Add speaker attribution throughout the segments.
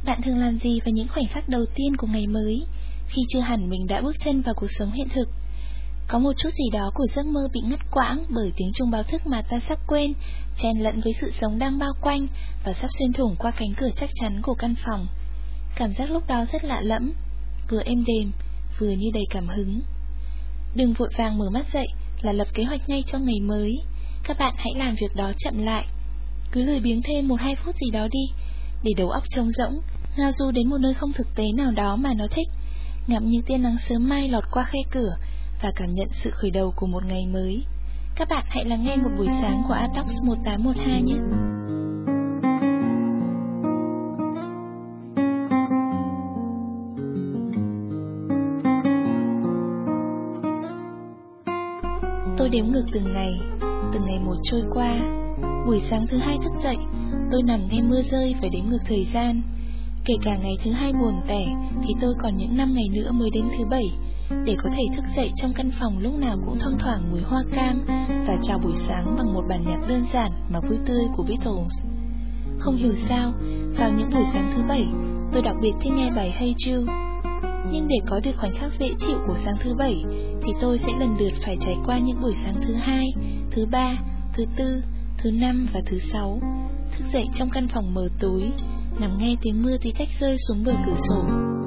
Speaker 1: Bạn thường làm gì vào những khoảnh khắc đầu tiên của ngày mới, khi chưa hẳn mình đã bước chân vào cuộc sống hiện thực? Có một chút gì đó của giấc mơ bị ngắt quãng bởi tiếng chuông báo thức mà ta sắp quên, chen lẫn với sự sống đang bao quanh và sắp xuyên thủng qua cánh cửa chắc chắn của căn phòng. Cảm giác lúc đó rất lạ lẫm, vừa êm đềm, vừa như đầy cảm hứng. Đừng vội vàng mở mắt dậy là lập kế hoạch ngay cho ngày mới. Các bạn hãy làm việc đó chậm lại. Cứ lười biếng thêm 1-2 phút gì đó đi, để đầu óc trống rỗng, ngao du đến một nơi không thực tế nào đó mà nó thích, ngắm những tia nắng sớm mai lọt qua khe cửa và cảm nhận sự khởi đầu của một ngày mới. Các bạn hãy lắng nghe một buổi sáng của Atox 1812 nhé. Tôi đếm ngược từng ngày một trôi qua. Buổi sáng thứ 2 thức dậy, tôi nằm nghe mưa rơi và đếm ngược thời gian. Kể cả ngày thứ 2 buồn tẻ thì tôi còn những 5 ngày nữa mới đến thứ 7, để có thể thức dậy trong căn phòng lúc nào cũng thoang thoảng mùi hoa cam và chào buổi sáng bằng một bản nhạc đơn giản mà vui tươi của Beatles. Không hiểu sao, vào những buổi sáng thứ 7, tôi đặc biệt thích nghe bài Hey Jude. Nhưng để có được khoảnh khắc dễ chịu của sáng thứ 7 thì tôi sẽ lần lượt phải trải qua những buổi sáng thứ 2, thứ 3, thứ 4, thứ 5 và thứ 6, thức dậy trong căn phòng mờ tối, nằm nghe tiếng mưa tí tách rơi xuống bờ cửa sổ.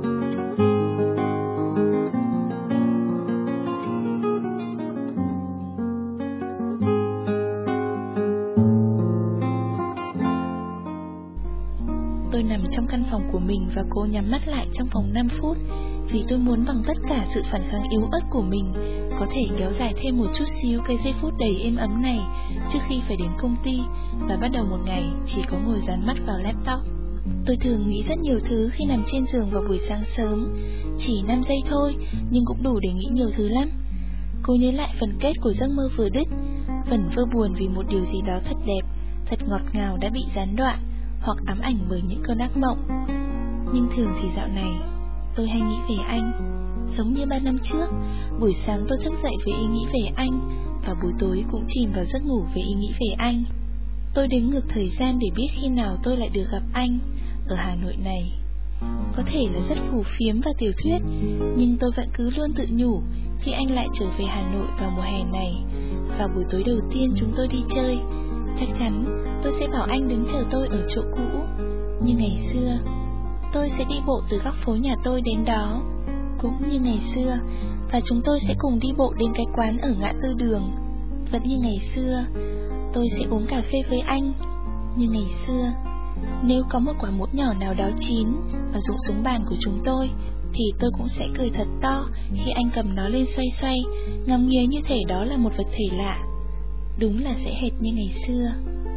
Speaker 1: Tôi nằm trong căn phòng của mình và cố nhắm mắt lại trong vòng 5 phút, vì tôi muốn bằng tất cả sự phản kháng yếu ớt của mình có thể kéo dài thêm một chút xíu cái giây phút đầy êm ấm này trước khi phải đến công ty và bắt đầu một ngày chỉ có ngồi dán mắt vào laptop. Tôi thường nghĩ rất nhiều thứ khi nằm trên giường vào buổi sáng sớm, chỉ 5 giây thôi nhưng cũng đủ để nghĩ nhiều thứ lắm. Cô nhớ lại phần kết của giấc mơ vừa đứt, vẩn vơ buồn vì một điều gì đó thật đẹp, thật ngọt ngào đã bị gián đoạn hoặc ám ảnh bởi những cơn ác mộng. Nhưng thường thì dạo này tôi hay nghĩ về anh, giống như 3 năm trước. Buổi sáng tôi thức dậy với ý nghĩ về anh, và buổi tối cũng chìm vào giấc ngủ với ý nghĩ về anh. Tôi đếm ngược thời gian để biết khi nào tôi lại được gặp anh ở Hà Nội này. Có thể là rất phù phiếm và tiểu thuyết, nhưng tôi vẫn cứ luôn tự nhủ khi anh lại trở về Hà Nội vào mùa hè này, vào buổi tối đầu tiên chúng tôi đi chơi, chắc chắn tôi sẽ bảo anh đứng chờ tôi ở chỗ cũ. Như ngày xưa, tôi sẽ đi bộ từ góc phố nhà tôi đến đó, cũng như ngày xưa, và chúng tôi sẽ cùng đi bộ đến cái quán ở ngã tư đường. Vẫn như ngày xưa, tôi sẽ uống cà phê với anh, như ngày xưa. Nếu có một quả mút nhỏ nào đó chín và rụng xuống bàn của chúng tôi, thì tôi cũng sẽ cười thật to khi anh cầm nó lên xoay xoay, ngắm nghía như thể đó là một vật thể lạ. Đúng là sẽ hệt như ngày xưa.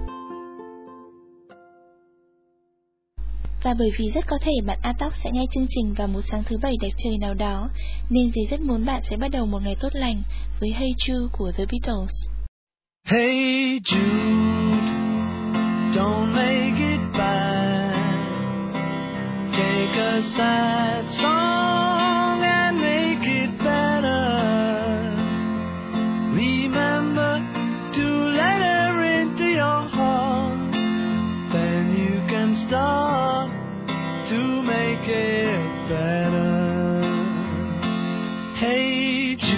Speaker 1: Và bởi vì rất có thể bạn Atox sẽ nghe chương trình vào một sáng thứ 7 đẹp trời nào đó, nên dì rất muốn bạn sẽ bắt đầu một ngày tốt lành với Hey Jude của The Beatles.
Speaker 2: Hey Jude, don't make it bad. Take a sad song and make it better. Remember to let her into your heart, then you can start to make it better. Hey Jude,